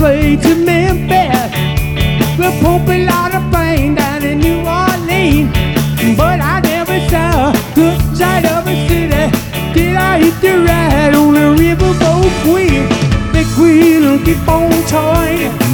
way to Memphis. We'll pump a lot of pain down in New Orleans. But I never saw a good side of a city till I hit the ride on the riverboat Queen. The Queen will keep on toying.